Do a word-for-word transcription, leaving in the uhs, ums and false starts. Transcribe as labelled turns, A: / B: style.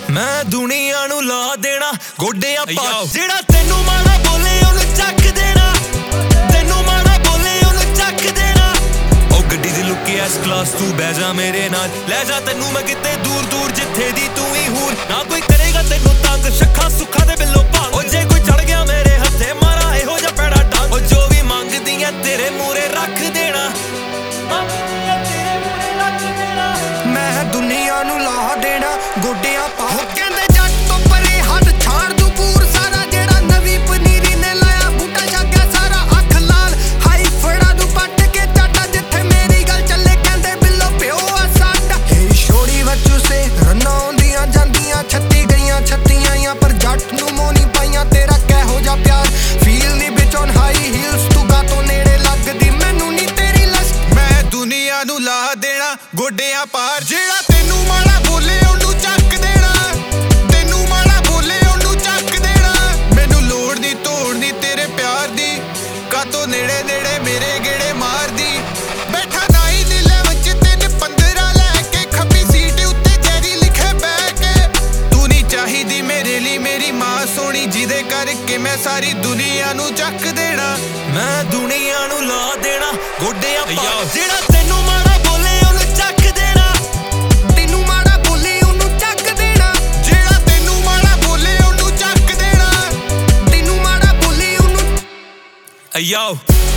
A: मैं दुनिया नू ला देना गोडियां पा जेड़ा तेनू माड़ा बोले ओनू चक देना तेनू माड़ा बोले ओनू चक देना ओ गड्डी दी लुकी एस क्लास तू बह जा मेरे नाल ले जा तेनू मैं किते दूर दूर जिथे दी तू ही हूर ना कोई करेगा तेनू तंग शक्खा सुखा दे बिलो भांग ओ जे कोई चढ़ गया मेरे हथे मारा एहो जा पैड़ा डांग ओ जो भी मंगदी है तेरे मूरे रख देना
B: मैं दुनिया नू ला देना गोडियां पा कहंदे जट तो परे हट छाड़ दू पूर सारा जेड़ा नवी पनीरी ने लाया बूटा जाग्या सारा अख लाल हाई फड़ा दू पट के चाटा जिथे मेरी गल चले कहंदे बिल्लो प्यो आ साडा हे छोड़ी वचू से रन्ना आउंदियां जांदियां छत्ती गईयां छत्तियां या पर जट नू मोनी पाईयां तेरा कहो जा प्यार फील नी बिच ऑन हाई हील्स तू गा तो नेड़े लगदी मैनू नी तेरी लस्ट मैं दुनिया नू ला देना गोडियां पार जेड़ा तेनू माड़ा बोले ओनू चक देना तेनू माड़ा बोले ओनू चक देना मैनू लोड़ दी तोड़ दी तेरे प्यार दी कातो नेड़े नेड़े मेरे गेड़े मार दी बैठा नाई दिल विच तीन पंद्रह लैके खब्बी सीट उत्ते जैरी लिखे बैठ के तू नी चाहिदी मेरे लिए मेरी मां सोनी जिदे करके मैं सारी दुनिया नू चक देना
A: मैं दुनिया नू ला देना गोडियां पा जेड़ा तेनू माड़ा बोले ओनू चक देना
B: तेनू माड़ा बोले ओनू चक देना जेड़ा तेनू माड़ा बोले ओनू चक देना तेनू माड़ा बोले ओनू
A: Yo